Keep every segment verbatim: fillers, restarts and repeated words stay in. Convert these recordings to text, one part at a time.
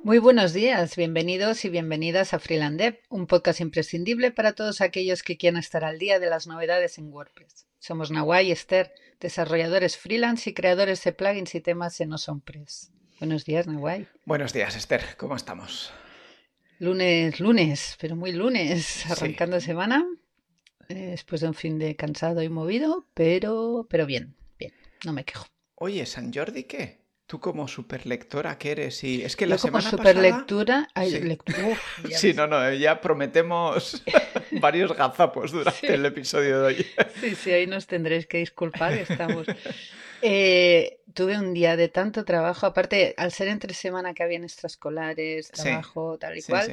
Muy buenos días, bienvenidos y bienvenidas a Freeland Dev, un podcast imprescindible para todos aquellos que quieran estar al día de las novedades en WordPress. Somos Nawai y Esther, desarrolladores freelance y creadores de plugins y temas en OsonPress. Buenos días, Nawai. Buenos días, Esther, ¿cómo estamos? Lunes, lunes, pero muy lunes, arrancando Sí. semana, eh, después de un fin de cansado y movido, pero, pero bien, bien, no me quejo. Oye, ¿San Jordi qué? Tú como superlectora que eres y... Es que Yo la como semana pasada... superlectura... Ay, Sí, lect- uf, ya sí, ves. no, no, ya prometemos varios gazapos durante el Sí. episodio de hoy. Sí, sí, ahí nos tendréis que disculpar, estamos. Eh, tuve un día de tanto trabajo, aparte, al ser entre semana que habían extraescolares, Sí, trabajo, tal y sí, sí, cual,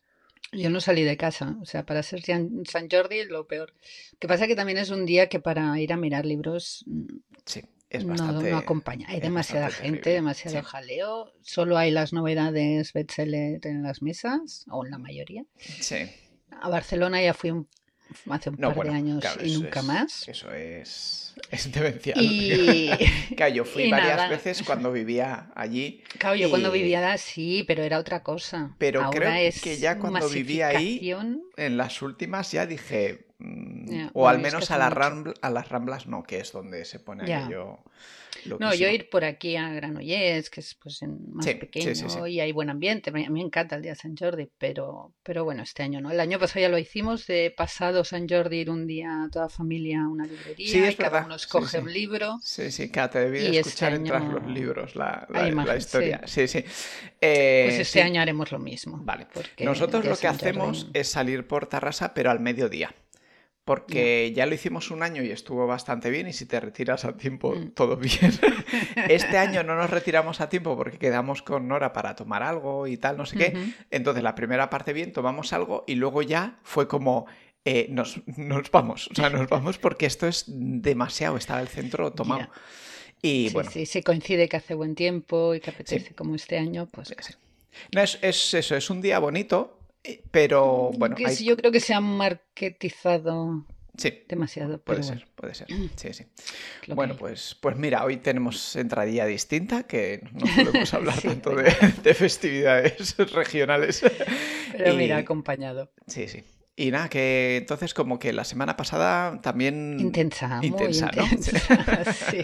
yo no salí de casa. O sea, para ser San San Jordi, lo peor. Lo que pasa que también es un día que para ir a mirar libros mm, sí, es no, no bastante, acompaña. Hay es demasiada bastante gente, terrible. Sí, demasiado jaleo. Solo hay las novedades bestseller en las mesas, o en la mayoría. sí. A Barcelona ya fui un- hace un No, par de bueno, años claro, y eso nunca es, más. eso es, es demencial. Y, Claro, yo fui y varias nada, veces cuando vivía allí claro, yo cuando y... vivía sí, pero era otra cosa. Pero Ahora creo que es ya cuando vivía ahí, masificación. en las últimas, ya dije, mm, Ya, o bueno, al yo es que menos hace a las mucho. Rambl- a las Ramblas no, que es donde se pone Ya. aquello No, yo loquísimo. ir por aquí a Granollers, que es pues en- más Sí, sí, sí, sí. pequeño y hay buen ambiente. Me- A mí me encanta el día de San Jordi, pero, pero bueno, este año no. El año pasado ya lo hicimos, de pasado San Jordi ir un día toda familia a una Sí, librería y es cada verdad. uno Sí, escoge sí. un libro. Sí, sí, claro, te debí de Y este escuchar entrar los año libros, la, hay la, la imagen, historia. sí. Sí, sí. Pues Eh, este sí, año haremos lo mismo, vale. porque el Nosotros día de lo que San hacemos Jordi, es salir por Tarrasa, pero al mediodía. ya. Porque ya lo hicimos un año y estuvo bastante bien y si te retiras a tiempo, Mm. todo bien. Este año no nos retiramos a tiempo porque quedamos con Nora para tomar algo y tal, no sé qué. Ujú. Entonces la primera parte bien, tomamos algo y luego ya fue como... eh, nos, nos vamos, o sea, nos vamos porque esto es demasiado, estaba el centro tomado. Ya. Y Sí, bueno, sí, si coincide que hace buen tiempo y que sí, apetece como este año, pues sí, claro. sí. No, es, es eso, es un día bonito, eh, pero bueno, Que hay... sí, yo creo que se ha marketizado Sí, demasiado, puede pero bueno, ser, puede ser. Sí, sí. es lo que Bueno, hay. pues, pues mira, hoy tenemos entradilla distinta, que no solemos hablar Sí, tanto hoy de, no. de festividades regionales. Pero mira, Y acompañado. sí, sí. Y nada, que entonces como que la semana pasada también Intensa, muy intensa, ¿no? Sí. intensa, sí.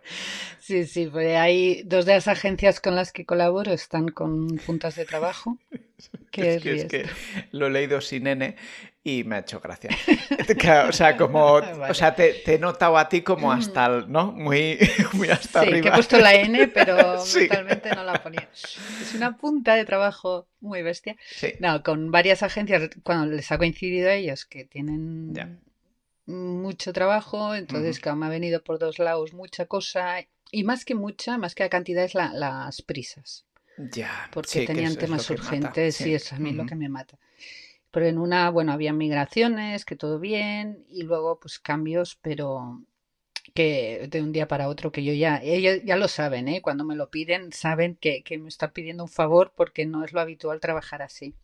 Sí, sí, pues hay dos de las agencias con las que colaboro están con puntas de trabajo. Es ¿Qué que es ríes que tú? lo he leído sin N y me ha hecho gracia. Claro, o sea, como, o Vale. sea, te, te he notado a ti como hasta, el- ¿no? Muy, muy hasta Sí, que he arriba. puesto la N, pero Sí, mentalmente no la ponía. Es una punta de trabajo muy bestia. sí, No, con varias agencias, cuando les ha coincidido a ellos que ya. tienen mucho trabajo, Ujú. entonces que me ha venido por dos lados mucha cosa, y más que mucha, más que la cantidad es la- las prisas, Ya, porque sí, que es, tenían es lo temas que mata, urgentes y sí. es a mí lo Ujú. que me mata. Pero en una, bueno, había migraciones, que todo bien, y luego pues cambios, pero que de un día para otro, que yo ya, ellos ya lo saben, ¿eh? Cuando me lo piden, saben que, que me están pidiendo un favor porque no es lo habitual trabajar así.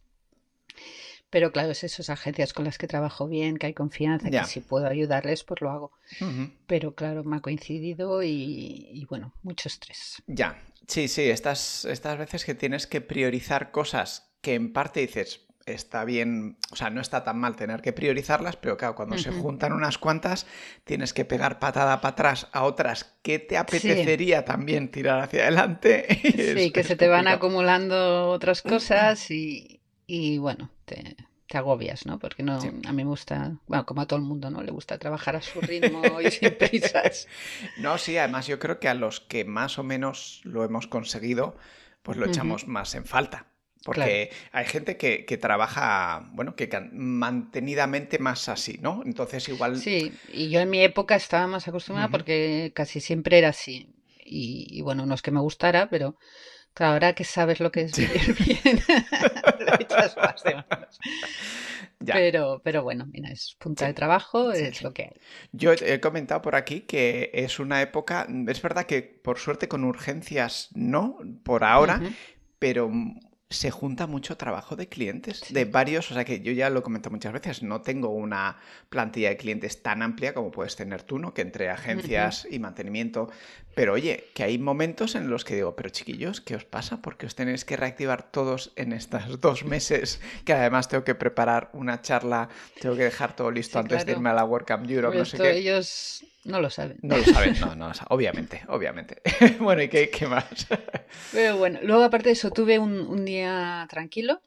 Pero claro, es esas agencias con las que trabajo bien, que hay confianza, que Ya. si puedo ayudarles, pues lo hago. Ujú. Pero claro, me ha coincidido y, y bueno, mucho estrés. Ya. Sí, sí, estas, estas veces que tienes que priorizar cosas que en parte dices, está bien, o sea, no está tan mal tener que priorizarlas, pero claro, cuando se Ujú. juntan unas cuantas, tienes que pegar patada para atrás a otras que te Sí, apetecería también tirar hacia adelante. Y es, sí, que es se te van complicado. acumulando otras cosas y, y bueno, te, te agobias, ¿no? Porque no, Sí. a mí me gusta, bueno, como a todo el mundo, ¿no? Le gusta trabajar a su ritmo y sin prisas. No, sí, además yo creo que a los que más o menos lo hemos conseguido, pues lo Ujú. echamos más en falta. Claro. Porque hay gente que, que trabaja, bueno, que can- mantenidamente más así, ¿no? Entonces igual... Sí, y yo en mi época estaba más acostumbrada Ujú. porque casi siempre era así. Y, y bueno, no es que me gustara, pero claro, ahora que sabes lo que es Sí. vivir bien, lo echas más de menos. Ya, Pero, pero bueno, mira, es punta sí, de trabajo, sí, es sí. lo que hay. Yo he comentado por aquí que es una época, es verdad que por suerte con urgencias no, por ahora, Ujú. pero se junta mucho trabajo de clientes, Sí. de varios, o sea que yo ya lo comento muchas veces, no tengo una plantilla de clientes tan amplia como puedes tener tú, ¿no? Que entre Ujú. agencias y mantenimiento, pero oye, que hay momentos en los que digo, pero chiquillos, ¿qué os pasa? Porque os tenéis que reactivar todos en estos dos meses, que además tengo que preparar una charla, tengo que dejar todo listo Sí, antes de irme claro. a la WordCamp Europe, no sé Esto qué. ellos no lo saben. No lo saben, no, no, lo saben. Obviamente, obviamente. Bueno, ¿y qué, qué más? Pero bueno, luego aparte de eso tuve un, un día tranquilo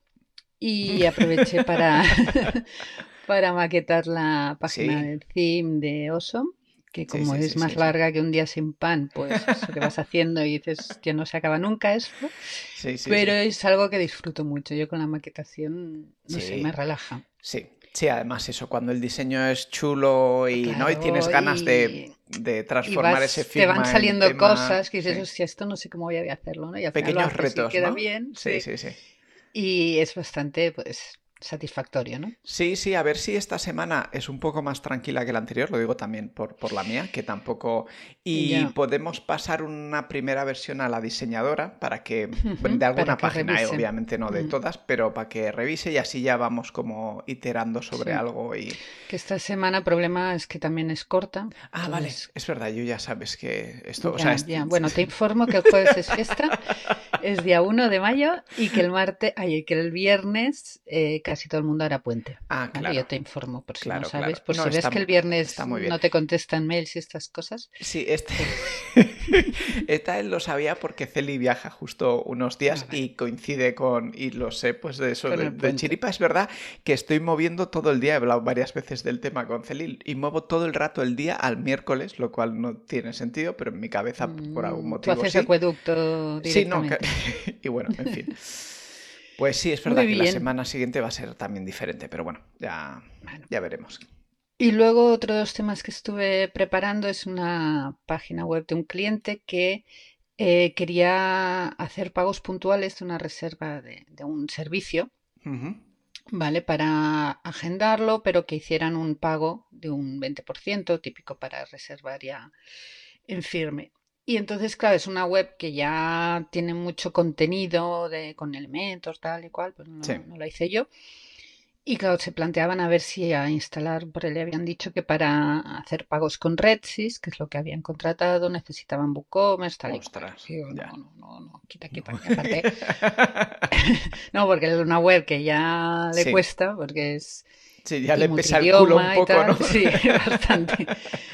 y aproveché para, para maquetar la página Sí, del theme de Awesome, que sí, como sí, es sí, más sí, sí. larga que un día sin pan, pues eso que vas haciendo y dices que no se acaba nunca esto, Sí, sí, pero sí. es algo que disfruto mucho. Yo con la maquetación, no sé, me Sí, relaja. sí. Sí, además eso, cuando el diseño es chulo y no y tienes Claro, ganas de, y, de y transformar ese vas, te van Figma en saliendo tema. cosas que dices, Sí. hostia, esto no sé cómo voy a hacerlo, ¿no? Y al final lo Pequeños haces y retos, queda ¿no? bien, Sí, sí. sí, sí. Y es bastante, pues, satisfactorio, ¿no? Sí, sí, a ver si esta semana es un poco más tranquila que la anterior, lo digo también por, por la mía, que tampoco... Y Ya, podemos pasar una primera versión a la diseñadora para que, bueno, ujú, de para alguna que página, ¿eh? revise. Obviamente no de Mm, todas, pero para que revise y así ya vamos como iterando sobre sí, algo y... que esta semana el problema es que también es corta, Ah, vale, entonces es verdad, yo ya sabes que esto, o sea, ya, es... ya. Bueno, te informo que el jueves es fiesta, es día uno de mayo y que el martes, ay, que el viernes eh, casi todo el mundo hará puente. Ah, ¿Vale? Yo claro, te informo por si no claro, sabes, claro. por No, si ves está, que el está viernes muy bien. no te contestan mails y estas cosas, Sí, este... pues, Esta él lo sabía porque Celi viaja justo unos días ah, vale, y coincide con, y lo sé, pues de eso, con de, el de puente. chiripa es verdad que estoy moviendo todo el día, he hablado varias veces del tema con Celi y muevo todo el rato el día al miércoles, lo cual no tiene sentido, pero en mi cabeza por algún Mm, tú motivo haces sí. acueducto Sí, no, que- directamente. y bueno, en fin. Pues sí, es Muy verdad que la bien. semana siguiente va a ser también diferente, pero bueno, ya, Bueno. ya veremos. Y luego otro de los temas que estuve preparando es una página web de un cliente que eh, quería hacer pagos puntuales de una reserva de, de un servicio, Ujú. ¿vale? Para agendarlo, pero que hicieran un pago de un veinte por ciento, típico para reservar ya en firme. Y entonces, claro, es una web que ya tiene mucho contenido de, con elementos, tal y cual, pues Sí. no, no la hice yo. Y claro, se planteaban a ver si a instalar, porque le habían dicho que para hacer pagos con Redsys, que es lo que habían contratado, necesitaban WooCommerce, tal y cual. Ostras, Y digo, no, ya. no, no, no, quita, quita. Y aparte, no, porque es una web que ya le Sí, cuesta, porque es sí, ya y le pesa el culo un multidioma y poco, ¿no? tal, sí, bastante.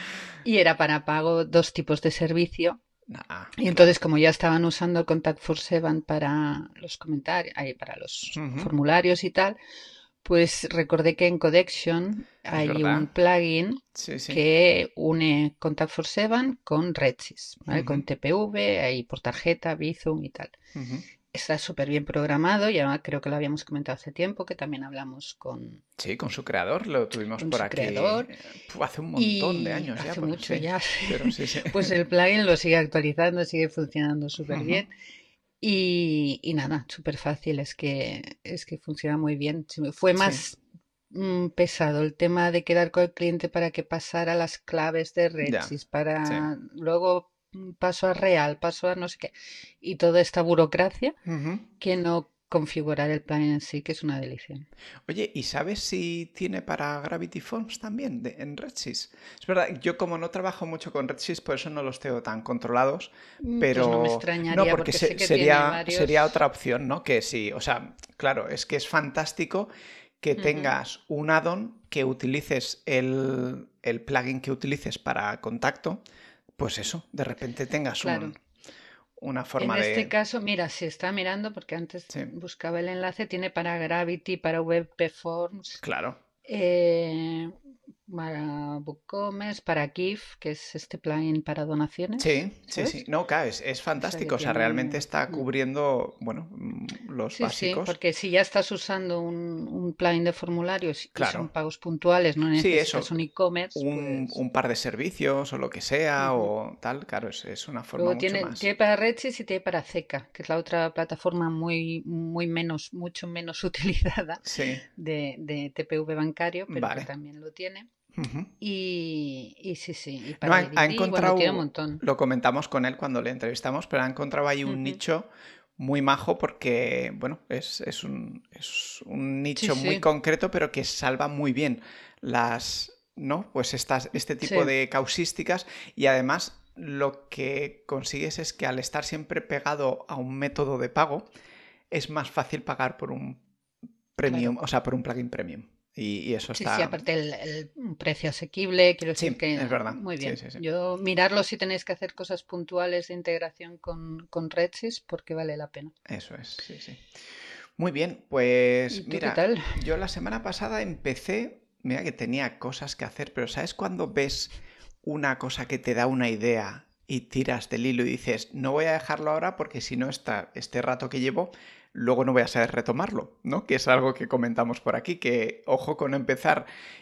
Y era para pago dos tipos de servicio. Ah, Y claro. entonces, como ya estaban usando Contact for Seven para los comentarios, ahí, para los Ujú. formularios y tal, pues recordé que en Codexion Es hay un verdad. plugin Sí, sí. que une Contact for Seven con Redsys, ¿vale? Ujú, Con T P V, ahí por tarjeta, Bizum y tal. ujú. Está súper bien programado, ya creo que lo habíamos comentado hace tiempo, que también hablamos con, Sí, con su creador lo tuvimos con por su aquí creador eh, pu- hace un montón de y años ya, hace por mucho sí. ya, Pero sí, sí. pues el plugin lo sigue actualizando, sigue funcionando súper Ujú. bien. Y, y nada, súper fácil, es que, es que funciona muy bien. Sí, fue Sí, más mm, pesado el tema de quedar con el cliente para que pasara las claves de ya. Redsys, Sí. para luego mm, paso a Real, paso a no sé qué, y toda esta burocracia Ujú. que no configurar el plan en sí, que es una delicia. Oye, ¿y sabes si tiene para Gravity Forms también de- en Redsys? Es verdad, yo como no trabajo mucho con Redsys, por eso no los tengo tan controlados, Mm, Pues no me pero no, extrañaría porque porque sé se- que tiene sería, sería varios. otra opción, ¿no? Que sí, o sea, claro, es que es fantástico que Ujú, tengas un add-on que utilices el, el plugin que utilices para contacto, pues eso, de repente tengas claro. un, una En forma este de... caso, mira, se está mirando porque antes Sí, buscaba el enlace, tiene para Gravity, para WebPerforms, claro. eh, para WooCommerce, para GIF, que es este plugin para donaciones, Sí, sí, sí. ¿sabes? No, claro, es, es O sea que fantástico. O sea, realmente tiene... está mm, cubriendo, bueno, mm, los Sí, sí, básicos. porque si ya estás usando un, un plugin de formularios y son Claro. pagos puntuales, no Sí, necesitas eso. un e-commerce, Un, pues... un par de servicios o lo que sea ujú. o tal, claro, es, es una forma Luego mucho tiene, más. tiene para Redsys y tiene para Zeca, que es la otra plataforma muy, muy menos, mucho menos utilizada Sí, de, de T P V bancario, pero que vale. también lo tiene. Ujú. Y, y sí, sí, y No, para ha, ha I D D, bueno, tiene un encontrado, montón. lo comentamos con él cuando le entrevistamos, pero ha encontrado ahí un Ujú. nicho muy majo porque, bueno, es, es un, es un Sí, nicho muy sí, concreto, pero que salva muy bien las, ¿no? Pues estas, este tipo sí, de causísticas y además lo que consigues es que al estar siempre pegado a un método de pago, es más fácil pagar por un claro. premium, o sea, por un plugin premium. Y, y eso Sí, sí, está... aparte el, el precio asequible, quiero decir Sí, que es verdad. muy Sí, bien. sí, sí. Yo mirarlo si tenéis que hacer cosas puntuales de integración con, con Redsys porque vale la pena. Eso es, sí, sí. Muy bien, pues ¿Y tú qué mira, tal? yo la semana pasada empecé, mira que tenía cosas que hacer, pero ¿sabes cuando ves una cosa que te da una idea y tiras del hilo y dices, no voy a dejarlo ahora porque si no está este rato que llevo, luego no voy a saber retomarlo, ¿no? Que es algo que comentamos por aquí, que ojo con empezar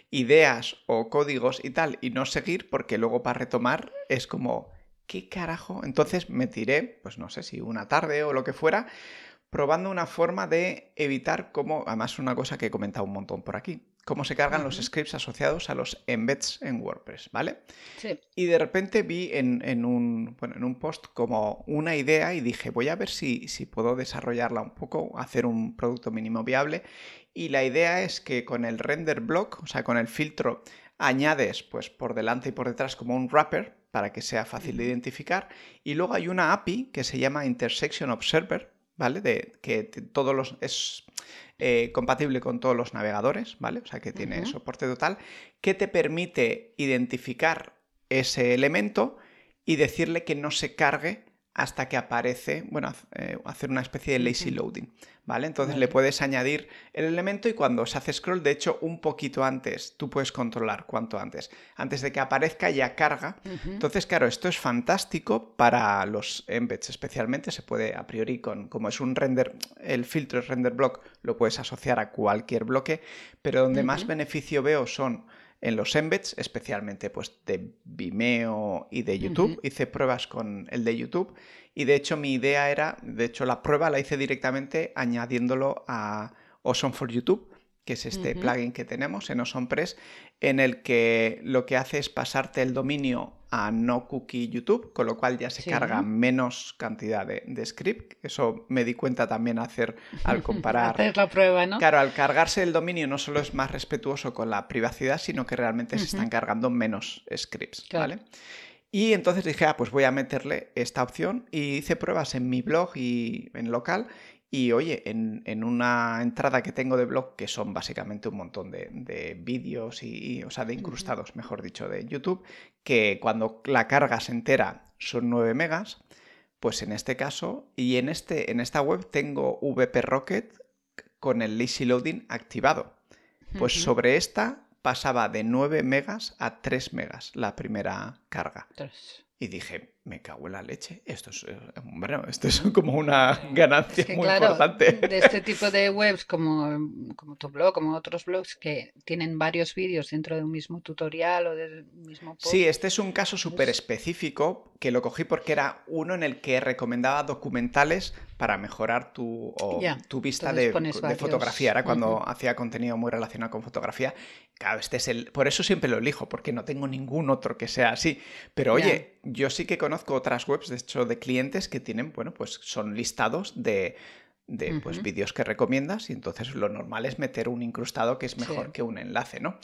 ideas o códigos y tal y no seguir porque luego para retomar es como, ¿qué carajo? Entonces me tiré, pues no sé si una tarde o lo que fuera, probando una forma de evitar cómo, además una cosa que he comentado un montón por aquí, cómo se cargan los Ujú. scripts asociados a los embeds en WordPress, ¿vale? Sí. Y de repente vi en, en un, bueno, en un post como una idea y dije, voy a ver si, si puedo desarrollarla un poco, hacer un producto mínimo viable. Y la idea es que con el render block, o sea, con el filtro, añades pues por delante y por detrás como un wrapper para que sea fácil de Ujú. identificar. Y luego hay una A P I que se llama Intersection Observer, ¿vale? De que todos los es eh, compatible con todos los navegadores, ¿vale? O sea que tiene Ujú. soporte total, que te permite identificar ese elemento y decirle que no se cargue hasta que aparece, bueno, eh, hacer una especie de lazy Ujú. loading, ¿vale? Entonces le Vale. puedes añadir el elemento y cuando se hace scroll, de hecho, un poquito antes, tú puedes controlar cuánto antes, antes de que aparezca ya carga. Ujú. Entonces, claro, esto es fantástico para los embeds especialmente, se puede a priori con, como es un render, el filtro es render block, lo puedes asociar a cualquier bloque, pero donde más Ujú. beneficio veo son en los embeds, especialmente pues de Vimeo y de Ujú. YouTube. Hice pruebas con el de YouTube y de hecho mi idea era, de hecho la prueba la hice directamente añadiéndolo a Awesome for YouTube, que es este Ujú. plugin que tenemos en OsonPress, en el que lo que hace es pasarte el dominio a no cookie YouTube, con lo cual ya se Sí. carga menos cantidad de, de script. Eso me di cuenta también hacer al comparar. Hacer la prueba, ¿no? Claro, al cargarse el dominio no solo es más respetuoso con la privacidad, sino que realmente se Ujú. están cargando menos scripts, Claro. ¿vale? Y entonces dije, ah, pues voy a meterle esta opción y hice pruebas en mi blog y en local. Y oye, en, en una entrada que tengo de blog, que son básicamente un montón de, de vídeos y, y, o sea, de Ujú. incrustados, mejor dicho, de YouTube, que cuando la cargas entera son nueve megas, pues en este caso, y en, este, en esta web tengo V P Rocket con el lazy loading activado. Pues Ujú. sobre esta pasaba de nueve megas a tres megas la primera carga. Tres. Y dije, me cago en la leche, esto es, eh, bueno, esto es como una Es ganancia que muy claro, importante. de este tipo de webs como, como tu blog, como otros blogs que tienen varios vídeos dentro de un mismo tutorial o del mismo Sí, post, este es un caso súper pues específico que lo cogí porque era uno en el que recomendaba documentales para mejorar tu, o, ya, tu vista entonces de, pones de fotografía. varios. Era Ujú. cuando hacía contenido muy relacionado con fotografía. Claro, este es el. Por eso siempre lo elijo, porque no tengo ningún otro que sea así. Pero Ya. oye, yo sí que conozco otras webs, de hecho, de clientes que tienen, bueno, pues son listados de de pues Ujú. vídeos que recomiendas y entonces lo normal es meter un incrustado que es Sí. mejor que un enlace, ¿no?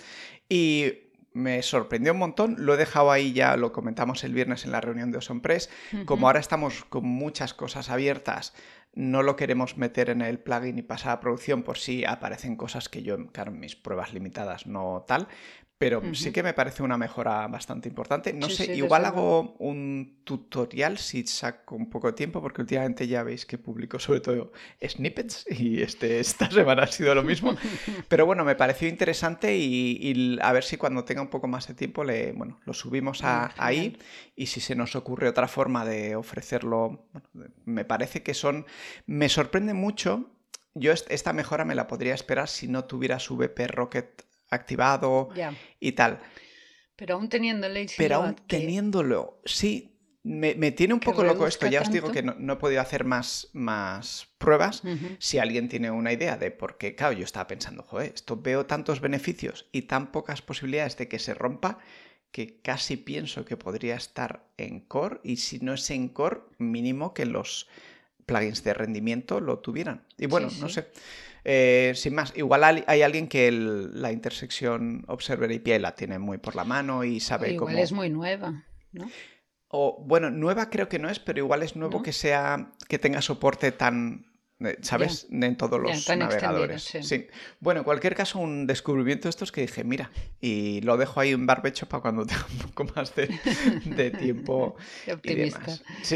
Y me sorprendió un montón, lo he dejado ahí ya, lo comentamos el viernes en la reunión de OsonPress, como Ujú. ahora estamos con muchas cosas abiertas, no lo queremos meter en el plugin y pasar a producción por si aparecen cosas que yo, claro, en mis pruebas limitadas no tal, pero sí Ujú. que me parece una mejora bastante importante. No Sí, sé, sí, igual desde luego. hago un tutorial si saco un poco de tiempo, porque últimamente ya veis que publico sobre todo snippets y este, esta semana ha sido lo mismo. Pero bueno, me pareció interesante y, y a ver si cuando tenga un poco más de tiempo le, bueno, lo subimos Venga, a, genial. ahí y si se nos ocurre otra forma de ofrecerlo, bueno, me parece que son... Me sorprende mucho, yo esta mejora me la podría esperar si no tuviera su V P Rocket activado Ya. y tal. Pero aún teniendo el lazy Pero load aún que, teniéndolo, sí, me, me tiene un que poco loco esto. reduzca Ya os digo tanto. que no, no he podido hacer más, más pruebas. Ujú. Si alguien tiene una idea de por qué, claro, yo estaba pensando, joder, esto veo tantos beneficios y tan pocas posibilidades de que se rompa que casi pienso que podría estar en core y si no es en core, mínimo que los plugins de rendimiento lo tuvieran. Y bueno, Sí, no sí. sé. Eh, sin más, igual hay, hay alguien que el- la intersección Observer A P I la tiene muy por la mano y O sabe igual es cómo. muy nueva, ¿no? O, bueno, nueva creo que no es, pero igual es nuevo ¿No? que sea, que tenga soporte tan, eh, Ya, ¿sabes? En todos ya, los tan extendido, navegadores. sí. Sí. Bueno, en cualquier caso, un descubrimiento de estos que dije, mira, y lo dejo ahí en barbecho para cuando tenga un poco más de, de tiempo Qué y optimista. demás. Sí.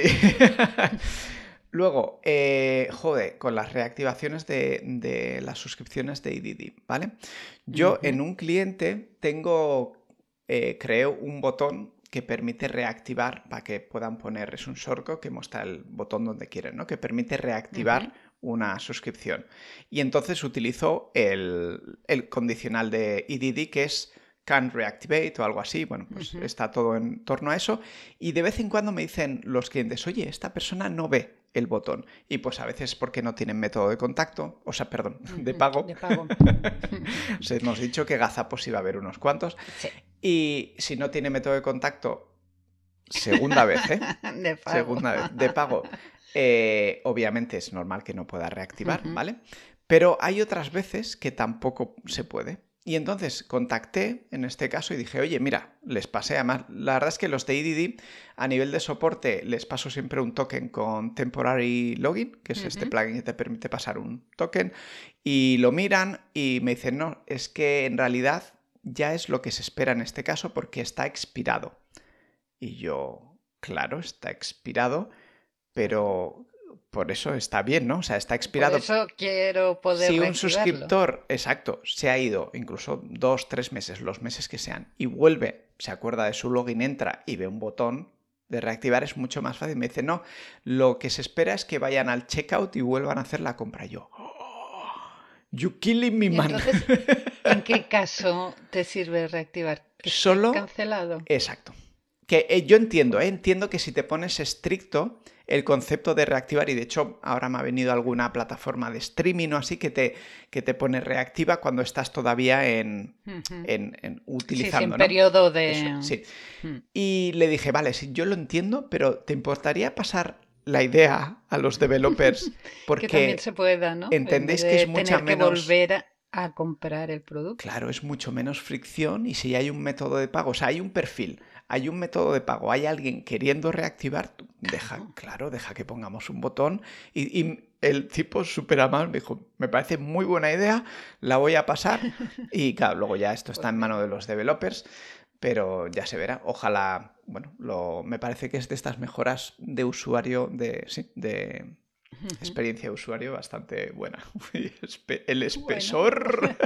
Luego, eh, joder, con las reactivaciones de, de las suscripciones de E D D, ¿vale? Yo Ujú, en un cliente tengo, eh, creo un botón que permite reactivar para que puedan poner, es un shortcut que muestra el botón donde quieren, ¿no? Que permite ujú. reactivar una suscripción. Y entonces utilizo el, el condicional de E D D que es can't reactivate o algo así. Bueno, pues Ujú. está todo en torno a eso. Y de vez en cuando me dicen los clientes, oye, esta persona no ve el botón. Y pues a veces porque no tienen método de contacto, o sea, perdón, de Ujú, pago. de pago. Os hemos dicho que gazapos iba a haber unos cuantos. Sí, Y si no tiene método de contacto, segunda vez, ¿eh? de pago. Segunda vez, de pago. Eh, obviamente es normal que no pueda reactivar, Ujú. ¿vale? Pero hay otras veces que tampoco se puede. Y entonces contacté en este caso y dije, oye, mira, les pasé, además, la verdad es que los de E D D a nivel de soporte les paso siempre un token con Temporary Login, que es este Ujú. plugin que te permite pasar un token, y lo miran y me dicen, no, es que en realidad ya es lo que se espera en este caso porque está expirado. Y yo, claro, está expirado, Claro. pero por eso está bien, ¿no? O sea, está Por expirado. eso quiero poder Si un reactivarlo. suscriptor, exacto, se ha ido incluso dos, tres meses, los meses que sean, y vuelve, se acuerda de su login, entra y ve un botón de reactivar, es mucho más fácil. Me dice, no, lo que se espera es que vayan al checkout y vuelvan a hacer la compra. Yo, oh, you killing me, Y man. entonces, ¿en qué caso te sirve reactivar? Que esté Solo, cancelado. exacto. Que eh, yo entiendo, ¿eh? Entiendo que si te pones estricto el concepto de reactivar, y de hecho ahora me ha venido alguna plataforma de streaming o así que te, que te pone reactiva cuando estás todavía en, Ujú. en, en Sí, sí, en utilizando, ¿no? periodo Eso, de... sí. Mm. Y le dije, vale, sí, yo lo entiendo, pero ¿te importaría pasar la idea a los developers? Que también se Porque pueda, ¿no? En vez entendéis que es de mucha tener que menos. volver a, a comprar el producto. Claro, es mucho menos fricción y si hay un método de pago, o sea, hay un perfil, hay un método de pago, hay alguien queriendo reactivar, tú deja, Claro. claro, deja que pongamos un botón y, y el tipo súper amable me dijo, me parece muy buena idea, la voy a pasar y claro, luego ya esto está Pues en mano mira. de los developers, pero ya se verá, ojalá, bueno, lo, me parece que es de estas mejoras de usuario, de, sí, de Ujú. experiencia de usuario bastante buena. El Bueno. espesor.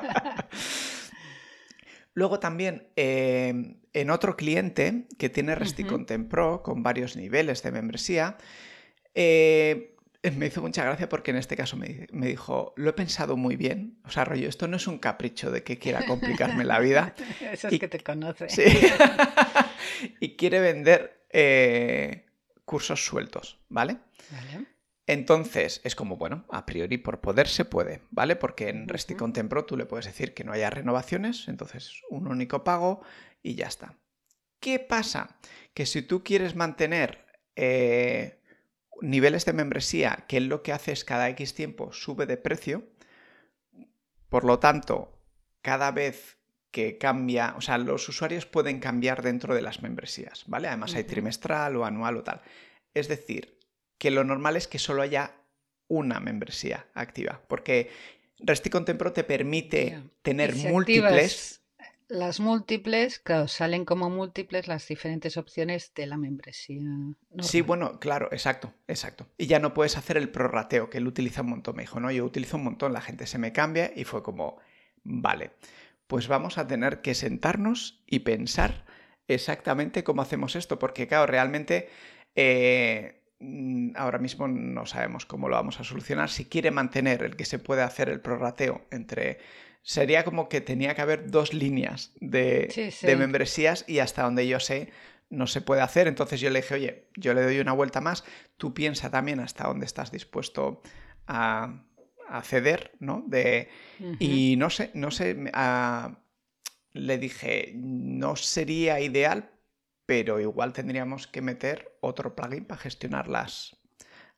Luego también eh, en otro cliente que tiene Ujú. RestiContent Pro con varios niveles de membresía, eh, me hizo mucha gracia porque en este caso me, me, dijo, lo he pensado muy bien, o sea, rollo, esto no es un capricho de que quiera complicarme la vida Eso es que y, te conoce. sí, y quiere vender eh, cursos sueltos, ¿vale? Vale. Entonces, es como, bueno, a priori por poder se puede, ¿vale? Porque en Ujú. RestiContent Pro tú le puedes decir que no haya renovaciones, entonces un único pago y ya está. ¿Qué pasa? Que si tú quieres mantener eh, niveles de membresía, que él lo que hace es cada X tiempo sube de precio, por lo tanto, cada vez que cambia, o sea, los usuarios pueden cambiar dentro de las membresías, ¿vale? Además hay Ujú. trimestral o anual o tal. Es decir, que lo normal es que solo haya una membresía activa, porque RestiContent Pro te Ya. permite Y tener si múltiples. activas las múltiples, claro, salen como múltiples las diferentes opciones de la membresía Sí, normal. bueno, claro, exacto, exacto. Y ya no puedes hacer el prorrateo, que él utiliza un montón. Me dijo, no, yo utilizo un montón, la gente se me cambia y fue como, vale, pues vamos a tener que sentarnos y pensar exactamente cómo hacemos esto, porque claro, realmente eh, mm, ahora mismo no sabemos cómo lo vamos a solucionar. Si quiere mantener el que se puede hacer el prorrateo entre. Sería como que tenía que haber dos líneas de, Sí, de sí. membresías y hasta donde yo sé no se puede hacer. Entonces yo le dije, oye, yo le doy una vuelta más, tú piensa también hasta dónde estás dispuesto a, a ceder, ¿no? De, Ujú. y no sé, no sé, a, le dije, no sería ideal, pero igual tendríamos que meter otro plugin para gestionar las,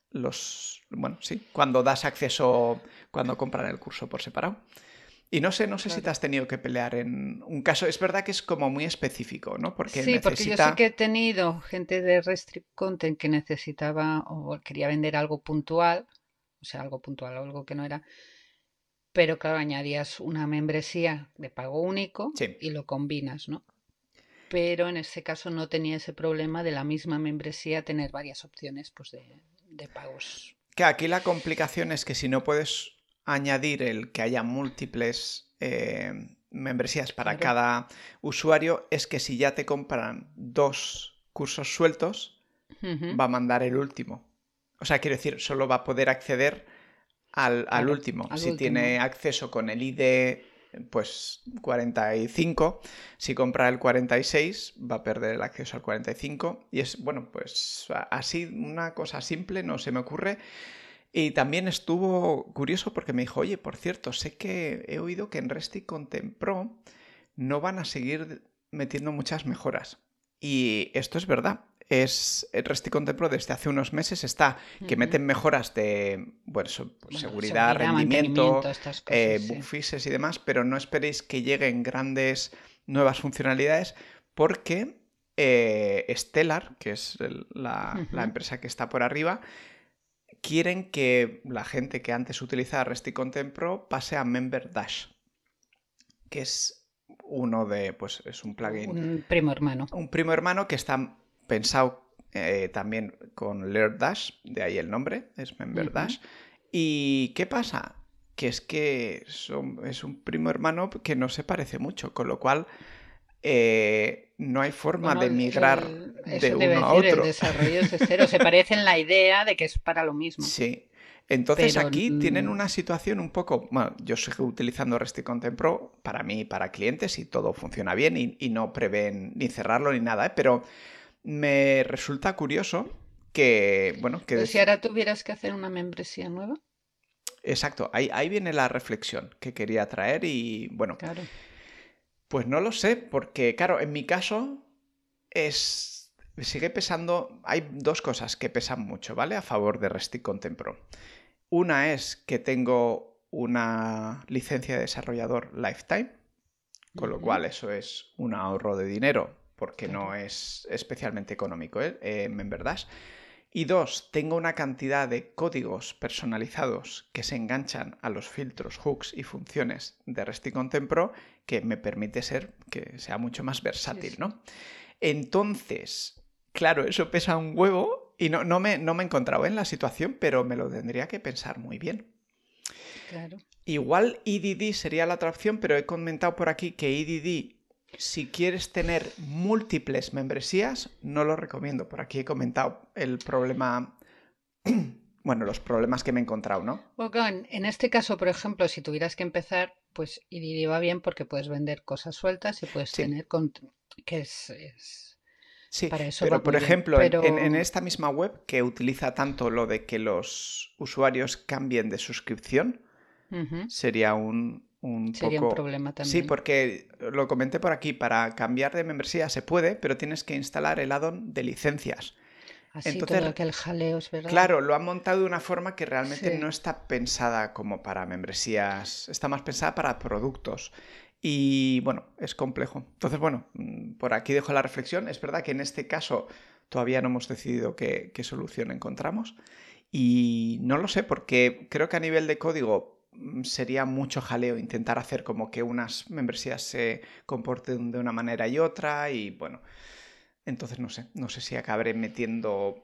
los, bueno, sí, cuando das acceso, cuando compran el curso por separado. Y no sé, no sé Claro. si te has tenido que pelear en un caso. Es verdad que es como muy específico, ¿no? Porque Sí, porque yo sí necesita... que he tenido gente de Restrict Content que necesitaba o quería vender algo puntual, o sea, algo puntual o algo que no era, pero claro, añadías una membresía de pago único Sí. y lo combinas, ¿no? Pero en este caso no tenía ese problema de la misma membresía tener varias opciones pues de, de pagos. Que aquí la complicación es que si no puedes añadir el que haya múltiples eh, membresías para Claro. cada usuario, es que si ya te compran dos cursos sueltos, Ujú. va a mandar el último. O sea, quiero decir, solo va a poder acceder al, al Claro, último. al Si último. tiene acceso con el I D, pues cuarenta y cinco, si compra el cuarenta y seis, va a perder el acceso al cuarenta y cinco. Y es, bueno, pues así una cosa simple no se me ocurre. Y también estuvo curioso porque me dijo, oye, por cierto, sé que he oído que en Resty Content Pro no van a seguir metiendo muchas mejoras. Y esto es verdad. Es el Resty Content Pro desde hace unos meses está que Ujú. meten mejoras de bueno, Bueno, seguridad, seguridad, rendimiento, mantenimiento, estas cosas, eh, sí. bug fixes y demás, pero no esperéis que lleguen grandes nuevas funcionalidades porque eh, Stellar, que es el- la, la Ujú. empresa que está por arriba, quieren que la gente que antes utilizaba Resty Content Pro pase a Member Dash, que es uno de, pues es un plugin, Un primo hermano. un primo hermano que está pensado eh, también con Layer Dash, de ahí el nombre, es Member Ujú. Dash. ¿Y qué pasa? Que es que son, es un primo hermano que no se parece mucho, con lo cual eh, no hay forma Bueno, de el, migrar el- de eso te iba a uno a decir, el otro. desarrollo es de cero. Se parece en la idea de que es para lo mismo, Sí. Entonces pero aquí tienen mm, una situación un poco... Bueno, yo sigo utilizando Resty Content Pro para mí y para clientes y todo funciona bien y, y no prevén ni cerrarlo ni nada, ¿eh? Pero me resulta curioso que, bueno, que... pero si dec- ahora tuvieras que hacer una membresía nueva, Exacto, ahí, ahí viene la reflexión que quería traer y, bueno, claro. pues no lo sé, porque, claro, en mi caso es... Sigue pesando... Hay dos cosas que pesan mucho, ¿vale? A favor de Resty Content Pro. Una es que tengo una licencia de desarrollador lifetime, con lo Ujú. cual eso es un ahorro de dinero porque Claro. no es especialmente económico, ¿eh? Eh, en verdad. Y dos, tengo una cantidad de códigos personalizados que se enganchan a los filtros, hooks y funciones de Resty Content Pro que me permite ser que sea mucho más Sí, versátil, sí, ¿no? Entonces, claro, eso pesa un huevo y no, no me, no me encontraba en la situación, pero me lo tendría que pensar muy bien. claro. Igual E D D sería la otra opción, pero he comentado por aquí que E D D, si quieres tener múltiples membresías, no lo recomiendo. Por aquí he comentado el problema, bueno, los problemas que me he encontrado, ¿no? Bueno, en, en este caso, por ejemplo, si tuvieras que empezar, pues iría va bien porque puedes vender cosas sueltas y puedes Sí, tener cont- que es, es- sí, para eso va pero por muy bien. ejemplo, en, en- en Pero esta misma web que utiliza tanto lo de que los usuarios cambien de suscripción, ujú, sería un, un sería un poco... problema Sí, también. porque lo comenté por aquí, para cambiar de membresía se puede, pero tienes que instalar el add-on de licencias. Así todo Entonces, aquel jaleo, es verdad. claro, lo han montado de una forma que realmente Sí, no está pensada como para membresías, está más pensada para productos. Y bueno, es complejo. Entonces, bueno, mm, por aquí dejo la reflexión. Es verdad que en este caso todavía no hemos decidido qué, qué solución encontramos. Y no lo sé, porque creo que a nivel de código mm, sería mucho jaleo intentar hacer como que unas membresías se comporten de una manera y otra. Y bueno, entonces no sé, no sé si acabaré metiendo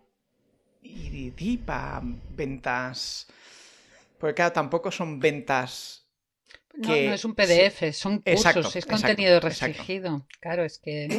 y di para ventas. Porque claro, tampoco son ventas no, no es que... un se- P D F, son cursos, Exacto, es exacto, contenido exacto. restringido. Claro, es que,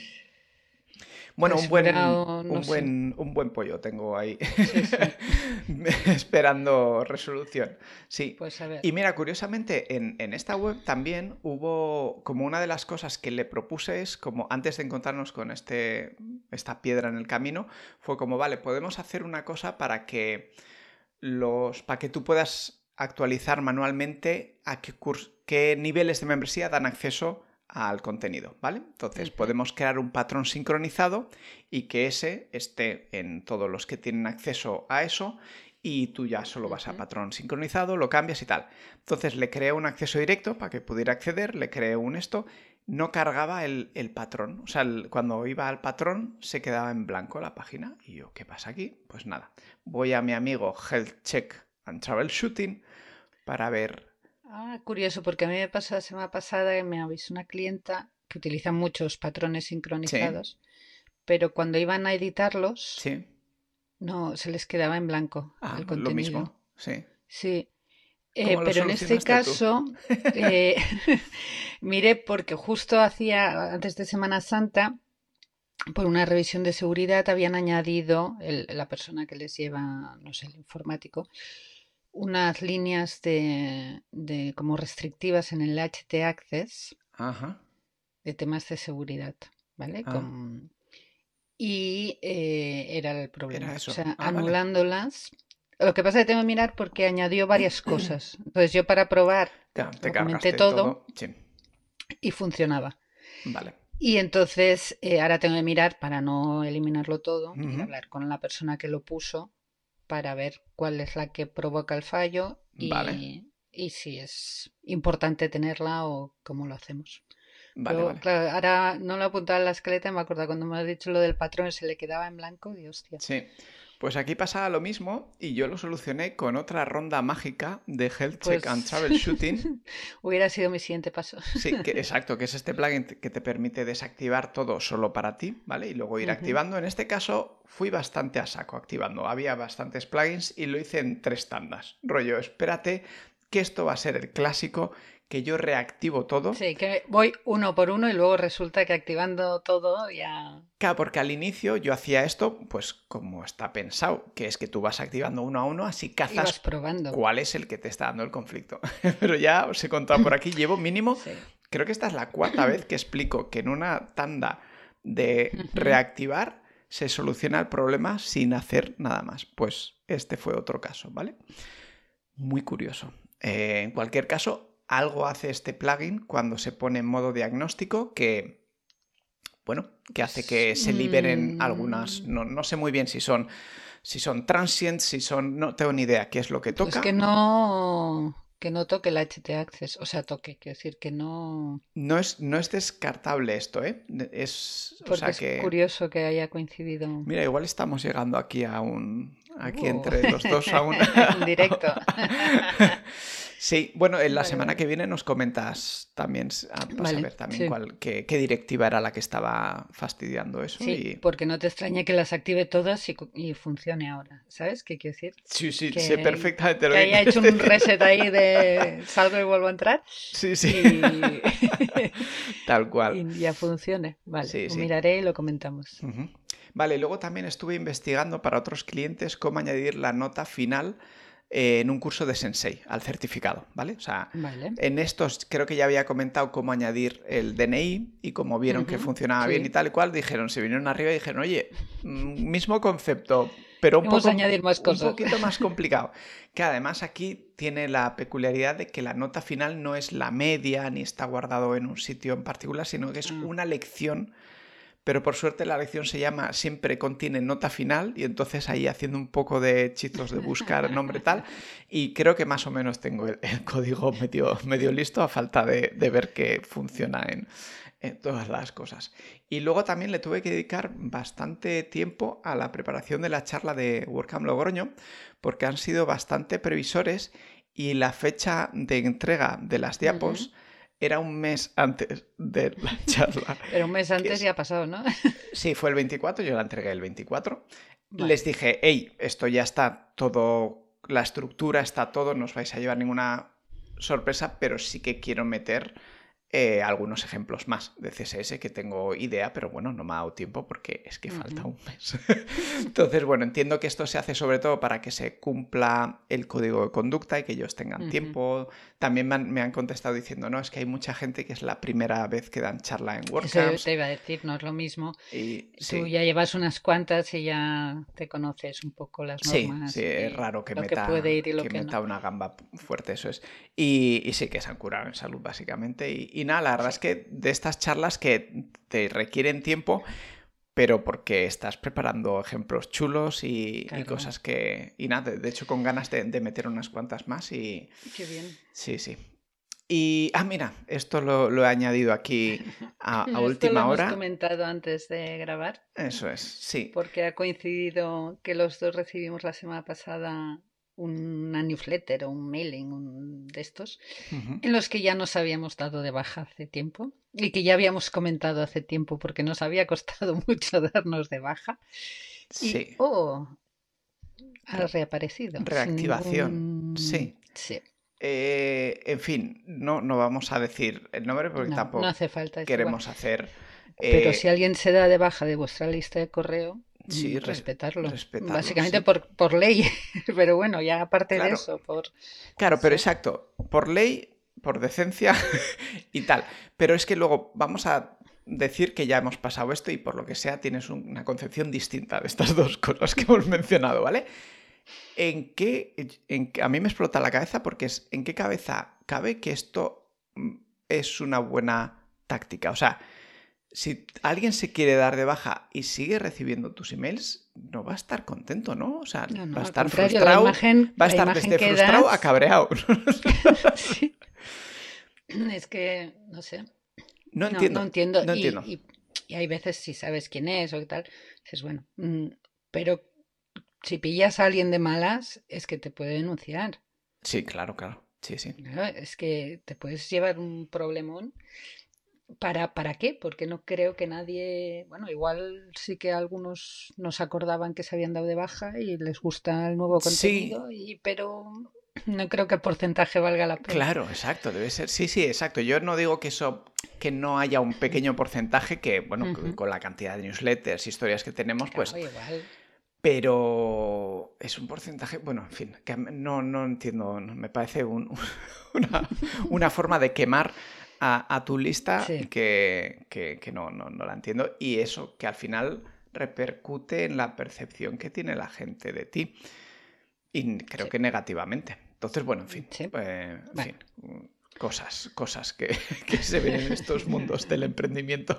Bueno, pues un si fuera, buen, no un sé, buen, un buen pollo tengo ahí sí, sí, esperando resolución. Sí. pues a ver. Y mira, curiosamente, en, en esta web también hubo como una de las cosas que le propuse es como antes de encontrarnos con este, esta piedra en el camino, fue como, vale, podemos hacer una cosa para que los, para que tú puedas actualizar manualmente a qué, curs- qué niveles de membresía dan acceso al contenido, ¿vale? Entonces Ujú. podemos crear un patrón sincronizado y que ese esté en todos los que tienen acceso a eso y tú ya solo vas a Ujú. patrón sincronizado, lo cambias y tal. Entonces le creé un acceso directo para que pudiera acceder, le creé un esto, no cargaba el, el patrón. O sea, el- cuando iba al patrón se quedaba en blanco la página. Y yo, ¿qué pasa aquí? Pues nada, voy a mi amigo Health Check and Troubleshooting para ver. Ah, curioso, porque a mí me pasó la semana pasada que me avisó una clienta que utiliza muchos patrones Sí, sincronizados, pero cuando iban a editarlos, sí. no, se les quedaba en blanco Ah, el lo contenido. mismo, sí. Sí, eh, ¿Cómo lo pero en este solucionaste tú? caso, eh, miré porque justo hacía, antes de Semana Santa, por una revisión de seguridad, habían añadido, el- la persona que les lleva, no sé, el informático, unas líneas de, de como restrictivas en el H T Access Ajá. de temas de seguridad, ¿vale? Ah, Con- y eh, era el era problema. O eso. sea, Ah, vale. anulándolas. Lo que pasa es que tengo que mirar porque añadió varias cosas. Entonces yo para probar Ya, te lo comenté cargaste todo todo. Sí, y funcionaba. vale. Y entonces eh, ahora tengo que mirar para no eliminarlo todo y Ujú. hablar con la persona que lo puso para ver cuál es la que provoca el fallo Vale, y, y si es importante tenerla o cómo lo hacemos. vale, Pero vale. claro, ahora no lo he apuntado en la escaleta, me acuerdo cuando me has dicho lo del patrón, se le quedaba en blanco y hostia. Sí. Pues aquí pasaba lo mismo y yo lo solucioné con otra ronda mágica de Health Check and Pues Troubleshooting. hubiera sido mi siguiente paso. Sí, que, exacto, que es este plugin que te permite desactivar todo solo para ti, ¿vale? Y luego ir Ujú. activando. En este caso fui bastante a saco activando. Había bastantes plugins y lo hice en tres tandas. Rollo, espérate que esto va a ser el clásico, que yo reactivo todo. Sí, que voy uno por uno y luego resulta que activando todo ya Claro, porque al inicio yo hacía esto, pues como está pensado, que es que tú vas activando uno a uno, así ibas cazas probando. cuál es el que te está dando el conflicto. Pero ya os he contado por aquí, llevo mínimo, Sí. creo que esta es la cuarta vez que explico que en una tanda de Ujú. reactivar se soluciona el problema sin hacer nada más. Pues este fue otro caso, ¿vale? Muy curioso. Eh, en cualquier caso, algo hace este plugin cuando se pone en modo diagnóstico que bueno, que hace Pues, que se liberen algunas, mm, no, no sé muy bien si son, si son transients, si son, no tengo ni idea qué es lo que pues que toca. no, que no toque el H T Access, o sea, toque, quiero decir que no, No es, no es descartable esto, ¿eh? Es, o porque sea es que, curioso que haya coincidido. mira, igual estamos llegando aquí a un, aquí Uh, entre los dos a un... en directo. Sí, bueno, en la Vale, semana vale. que viene nos comentas también, para Vale, saber también sí. cuál, qué, qué directiva era la que estaba fastidiando eso Sí, y... porque no te extrañe que las active todas y, cu- y funcione ahora. ¿Sabes qué quiero decir? Sí, sí, sé Que, perfectamente lo que que haya hecho quieres un decir. reset ahí de salgo y vuelvo a entrar Sí, sí. y, Tal cual. y ya funcione. Vale, Sí, lo sí. miraré y lo comentamos. Ujú. Vale, luego también estuve investigando para otros clientes cómo añadir la nota final eh, en un curso de Sensei al certificado, ¿vale? O sea, Vale. en estos creo que ya había comentado cómo añadir el D N I y como vieron que Ujú. funcionaba bien y Sí. tal y cual, dijeron, se vinieron arriba y dijeron, oye, mm, mismo concepto, pero un Vamos a poco, añadir más un cosas. poquito más complicado. Que además aquí tiene la peculiaridad de que la nota final no es la media ni está guardado en un sitio en particular, sino que es Ah, una lección, pero por suerte la lección se llama Siempre contiene nota final y entonces ahí haciendo un poco de hechizos de buscar nombre tal y creo que más o menos tengo el, el código medio, medio listo a falta de, de ver que funciona en, en todas las cosas. Y luego también le tuve que dedicar bastante tiempo a la preparación de la charla de WordCamp Logroño porque han sido bastante previsores y la fecha de entrega de las ujú. diapos era un mes antes de la charla. Pero un mes Que antes ya es, ha pasado, ¿no? sí, fue el veinticuatro, yo la entregué el veinticuatro. Les Vale. dije, hey, esto ya está todo, la estructura está todo, no os vais a llevar ninguna sorpresa, pero sí que quiero meter eh, algunos ejemplos más de C S S que tengo idea, pero bueno, no me ha dado tiempo porque es que falta Ujú. un mes. Entonces, bueno, entiendo que esto se hace sobre todo para que se cumpla el código de conducta y que ellos tengan Ujú. tiempo. También me han, me han contestado diciendo, no, es que hay mucha gente que es la primera vez que dan charla en Eso WordCamps te iba a decir, no es lo mismo. y Tú sí, ya llevas unas cuantas y ya te conoces un poco las sí, sí, normas es y raro que lo que puede meta, ir y lo que que meta no. una gamba fuerte, eso es. Y, y sí, que se han curado en salud, básicamente. Y, y y nada, la verdad Sí, es que de estas charlas que te requieren tiempo, pero porque estás preparando ejemplos chulos y, y claro. cosas que... Y nada, de, de hecho con ganas de, de meter unas cuantas más y... Qué bien. Sí, sí. Y, ah, mira, esto lo, lo he añadido aquí a, a Esto lo última hemos hora. comentado antes de grabar, Eso es, sí. porque ha coincidido que los dos recibimos la semana pasada una newsletter o un mailing, un de estos, Ujú. en los que ya nos habíamos dado de baja hace tiempo y que ya habíamos comentado hace tiempo porque nos había costado mucho darnos de baja y, Sí. oh, ha Re- reaparecido sin reactivación, ningún... sí. Sí, Eh, en fin, no, no vamos a decir el nombre porque no, no tampoco hace falta, es igual. queremos hacer... Pero si eh, alguien se da de baja de vuestra lista de correo, sí, mm, res- respetarlo. respetarlo, Básicamente sí. por, por ley. Pero bueno, ya aparte de Claro, eso, por... claro, pero Sí. exacto, por ley, por decencia y tal. Pero es que luego vamos a decir que ya hemos pasado esto y por lo que sea tienes un- una concepción distinta de estas dos cosas que hemos mencionado, ¿vale? ¿En qué, en qué- a mí me explota la cabeza porque es en qué cabeza cabe que esto mm, es una buena táctica? O sea, si alguien se quiere dar de baja y sigue recibiendo tus emails, no va a estar contento, ¿no? O sea, No, va a no, al estar contrario, la frustrado, imagen, va a la estar imagen desde que frustrado a das, cabreado. sí, es que, no sé, No no, no entiendo, entiendo. no Y, entiendo. y, y hay veces si sabes quién es o qué tal, dices, bueno, mm, pero si pillas a alguien de malas, es que te puede denunciar. Sí, claro, claro. Sí, sí. Claro, es que te puedes llevar un problemón. ¿Para, para qué? Porque no creo que nadie, bueno, igual sí que algunos nos acordaban que se habían dado de baja y les gusta el nuevo Sí, contenido, y, pero no creo que el porcentaje valga la pena. claro, exacto, debe ser. Sí, sí, exacto. Yo no digo que eso, que no haya un pequeño porcentaje que, bueno, que Ujú. con la cantidad de newsletters, historias que tenemos, Claro, pues, igual. pero es un porcentaje, bueno, en fin, que no, no entiendo, no, me parece un- una, una forma de quemar a, a tu lista Sí, que, que- que no, no, no la entiendo y eso que al final repercute en la percepción que tiene la gente de ti y creo sí, que negativamente. Entonces, bueno, en fin, sí. eh, en Bueno, fin, cosas, cosas que, que se ven en estos mundos del emprendimiento.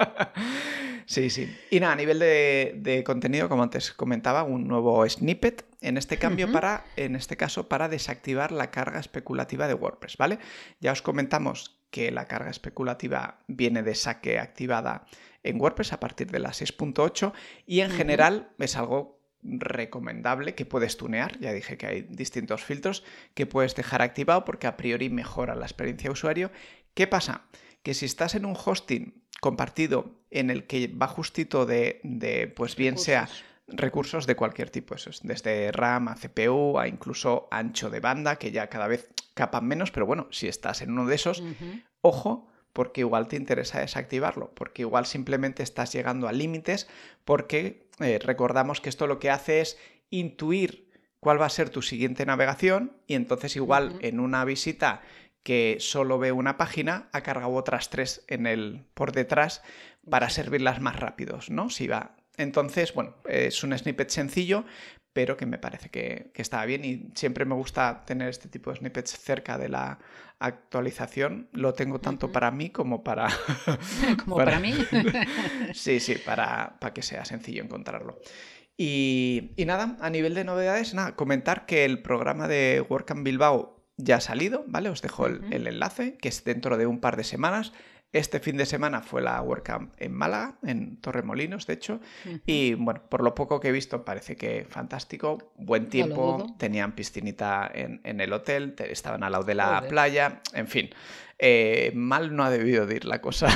Sí, sí. Y nada, a nivel de, de contenido, como antes comentaba, un nuevo snippet, en este cambio ujú, para, en este caso, para desactivar la carga especulativa de WordPress, ¿vale? Ya os comentamos que la carga especulativa viene de saque activada en WordPress a partir de la seis punto ocho y en ujú, general es algo recomendable que puedes tunear, ya dije que hay distintos filtros que puedes dejar activado porque a priori mejora la experiencia de usuario. ¿Qué pasa? Que si estás en un hosting compartido en el que va justito de, de pues bien sea recursos. recursos de cualquier tipo, eso es, desde RAM a C P U a incluso ancho de banda, que ya cada vez capan menos, pero bueno, si estás en uno de esos, Ujú, ojo, porque igual te interesa desactivarlo, porque igual simplemente estás llegando a límites, porque eh, recordamos que esto lo que hace es intuir cuál va a ser tu siguiente navegación y entonces igual ujú. en una visita que solo ve una página ha cargado otras tres en el por detrás para Sí. servirlas más rápidos, ¿no? Si va. Entonces, bueno, es un snippet sencillo, pero que me parece que, que está bien y siempre me gusta tener este tipo de snippets cerca de la actualización. Lo tengo tanto Ujú. para mí como para... Como para... para mí. Sí, sí, para, para que sea sencillo encontrarlo. Y, y nada, a nivel de novedades, nada, comentar que el programa de WordCamp Bilbao ya ha salido, ¿vale? Os dejo el, Ujú, el enlace, que es dentro de un par de semanas. Este fin de semana fue la WordCamp en Málaga, en Torremolinos, de hecho. ujú. Y bueno, por lo poco que he visto, parece que fantástico. Buen No lo dudo. tiempo, tenían piscinita en, en el hotel, te- estaban al lado de la Joder. playa, en fin. Eh, mal no ha debido de ir la cosa.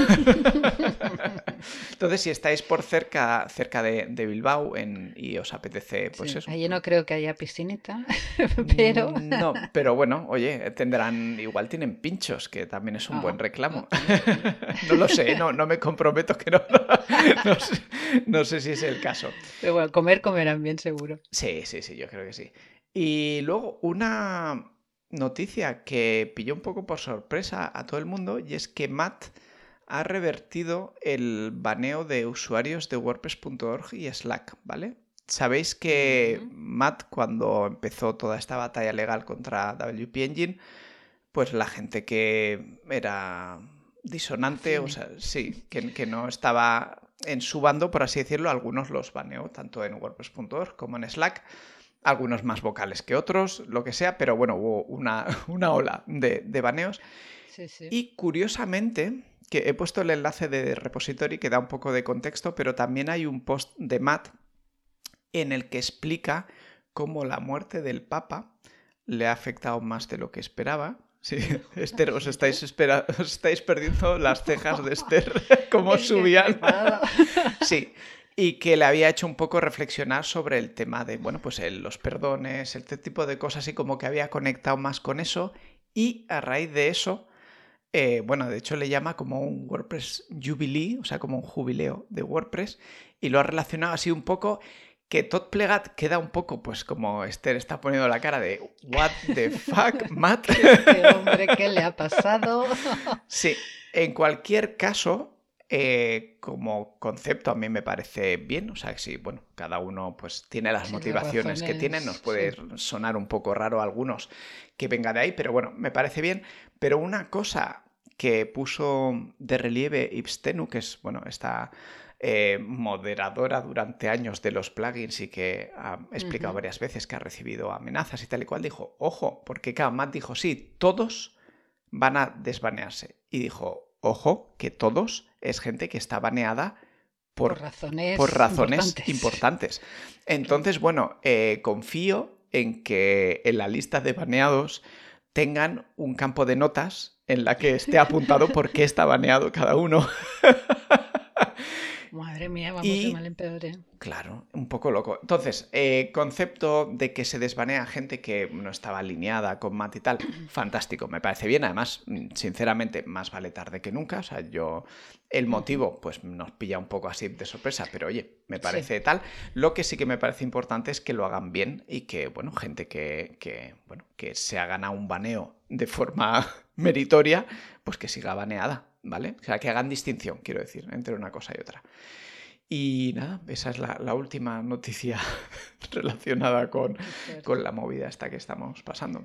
Entonces, si estáis por cerca, cerca de, de Bilbao en, y os apetece, pues Sí, eso. allí no creo que haya piscinita, pero Mm, no, pero bueno, oye, tendrán, igual tienen pinchos, que también es un buen ah, ah, reclamo. bueno, oye. No lo sé, no, no me comprometo que no, no, sé, no sé si es el caso. Pero bueno, comer comerán bien seguro. Sí, sí, sí, yo creo que sí. Y luego una noticia que pilló un poco por sorpresa a todo el mundo y es que Matt ha revertido el baneo de usuarios de WordPress punto org y Slack, ¿vale? Sabéis que Mm, Matt, cuando empezó toda esta batalla legal contra W P Engine, pues la gente que era disonante, o afine. sea, sí, que, que no estaba en su bando, por así decirlo. Algunos los baneó, tanto en WordPress punto org como en Slack. Algunos más vocales que otros, lo que sea, pero bueno, hubo una, una ola de, de baneos. Sí, sí. Y curiosamente, que he puesto el enlace de repository que da un poco de contexto, pero también hay un post de Matt en el que explica cómo la muerte del Papa le ha afectado más de lo que esperaba. Sí, Esther, os estáis, espera, os estáis perdiendo las cejas de Esther, cómo Es que he subían. flipado. Sí, y que le había hecho un poco reflexionar sobre el tema de, bueno, pues el, los perdones, este tipo de cosas, y como que había conectado más con eso. Y a raíz de eso, eh, bueno, de hecho le llama como un WordPress Jubilee, o sea, como un jubileo de WordPress, y lo ha relacionado así un poco, que Todd Plegat queda un poco, pues como Esther está poniendo la cara de what the fuck, Matt. Este hombre, ¿qué le ha pasado? Sí, en cualquier caso, eh, como concepto a mí me parece bien, o sea que sí, bueno, cada uno pues tiene las Sí, las motivaciones que tiene, nos razones, puede sí. sonar un poco raro a algunos que venga de ahí, pero bueno, me parece bien. Pero una cosa que puso de relieve Ibstenu, que es, bueno, esta eh, moderadora durante años de los plugins y que ha explicado Ujú. varias veces que ha recibido amenazas y tal y cual, dijo, ojo, porque claro, Matt dijo, sí, todos van a desbanearse. Y dijo, ojo, que todos es gente que está baneada Por por, por razones razones importantes. importantes. Claro. Entonces, bueno, eh, confío en que en la lista de baneados tengan un campo de notas en la que esté apuntado por qué está baneado cada uno. Madre mía, vamos de mal Y en peor, ¿eh? claro, un poco loco. Entonces, eh, concepto de que se desbanea gente que no estaba alineada con Matt y tal, fantástico, me parece bien. Además, mm, sinceramente, más vale tarde que nunca. O sea, yo, el Ujú. motivo, pues nos pilla un poco así de sorpresa, pero oye, me Sí. parece tal. Lo que sí que me parece importante es que lo hagan bien y que, bueno, gente que, que bueno, que se ha ganado un baneo de forma meritoria, pues que siga baneada, ¿vale? O sea, que hagan distinción, quiero decir, entre una cosa y otra. Y nada, esa es la, la última noticia relacionada con, Qué con fuerte. la movida esta que estamos pasando.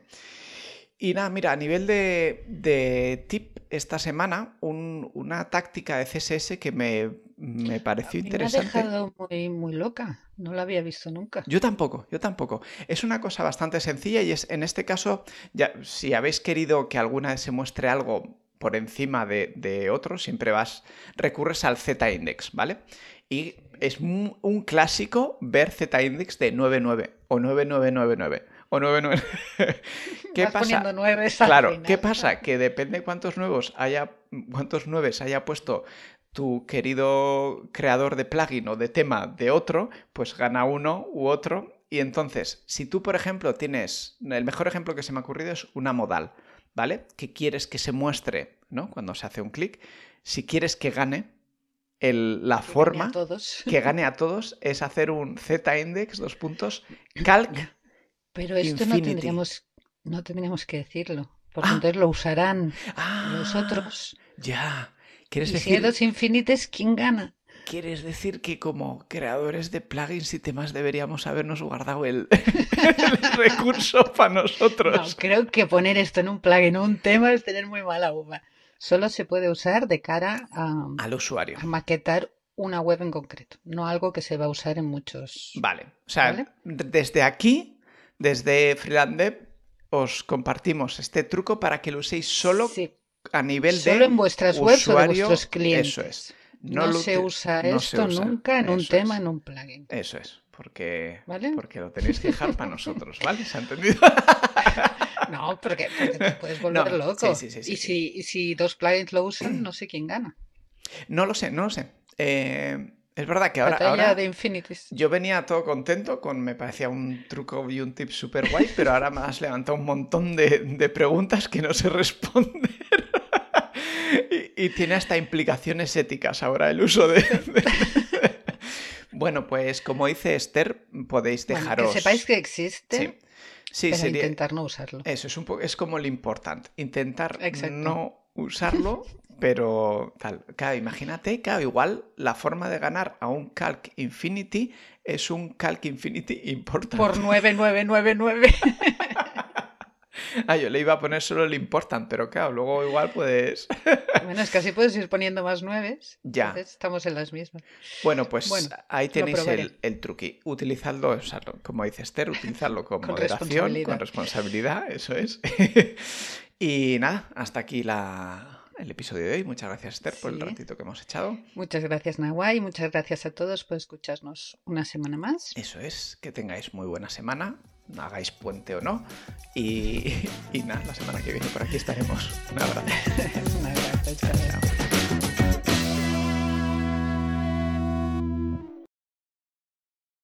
Y nada, mira, a nivel de, de tip esta semana, un- una táctica de C S S que me, me A pareció mí me ha interesante. dejado muy, muy loca. No la había visto nunca. Yo tampoco, yo tampoco. Es una cosa bastante sencilla y es, en este caso, ya, si habéis querido que alguna vez se muestre algo por encima de, de otro, siempre vas, recurres al Z-index, ¿vale? Y es un, un clásico ver Z-index de nueve nueve o nueve nueve nueve nueve o nueve nueve. ¿Qué Vas poniendo pasa? nueves al Claro, ¿qué final. pasa? Que depende cuántos nuevos haya, cuántos nueves haya puesto tu querido creador de plugin o de tema de otro, pues gana uno u otro. Y entonces, si tú, por ejemplo, tienes, el mejor ejemplo que se me ha ocurrido es una modal, ¿vale? Que quieres que se muestre, ¿no? Cuando se hace un clic, si quieres que gane, el- la Que gane a forma todos. que gane a todos es hacer un Z-index, dos puntos, calc Ya. Pero esto no infinity. tendríamos, no tendríamos que decirlo, porque Ah, entonces lo usarán los ah, otros. ya. ¿Quieres Y si hay dos decir infinites, ¿quién gana? ¿Quieres decir que como creadores de plugins y temas deberíamos habernos guardado el, el recurso para No, nosotros? creo que poner esto en un plugin o un tema es tener muy mala uva. Solo se puede usar de cara a, Al usuario. a maquetar una web en concreto, no algo que se va a usar en muchos. Vale. O sea, ¿Vale? desde aquí, desde Freelandev, os compartimos este truco para que lo uséis solo Sí, a nivel solo de en vuestras webs o de vuestros usuario. Eso es. clientes. No No lo se ute- usa no se esto usa. nunca en un Eso tema, es. en un plugin. Eso es. Porque, ¿Vale? porque lo tenéis que dejar para nosotros, ¿vale? ¿Se ha entendido? No, porque, porque te puedes volver No, sí, loco. sí, sí, sí, Y sí. si, y si dos plugins lo usan, no sé quién gana. No lo sé, no lo sé. Eh, es verdad que ahora, Batalla de ahora infinities. yo venía todo contento con, me parecía un truco y un tip súper guay, pero ahora me has levantado un montón de, de preguntas que no sé responder. y, y tiene hasta implicaciones éticas ahora el uso de... Sí. de- de- Bueno, pues como dice Esther, podéis Bueno, que sepáis dejaros... que existe, Sí, sí, pero sería... intentar no usarlo. Eso es un poco, es como lo importante, intentar Exacto. no usarlo, pero tal. Claro, imagínate, claro, igual la forma de ganar a un Calc Infinity es un Calc Infinity Por importante. nueve nueve nueve nueve. Ah, yo le iba a poner solo el important, pero claro, luego igual puedes... Bueno, es que así puedes ir poniendo más nueves. Ya. Entonces estamos en las mismas. Bueno, pues Bueno, ahí lo tenéis probaré. el, el truqui. Utilizadlo, o sea, lo- como dice Esther, utilizarlo con Con moderación, con responsabilidad. responsabilidad, eso es. Y nada, hasta aquí la, el episodio de hoy. Muchas gracias, Esther, por el Sí. ratito que hemos echado. Muchas gracias, Nawai, y muchas gracias a todos por escucharnos una semana más. Eso es, que tengáis muy buena semana, no hagáis puente o no. Y, y nada, la semana que viene por aquí estaremos. Un abrazo. Un abrazo, chao. Chao.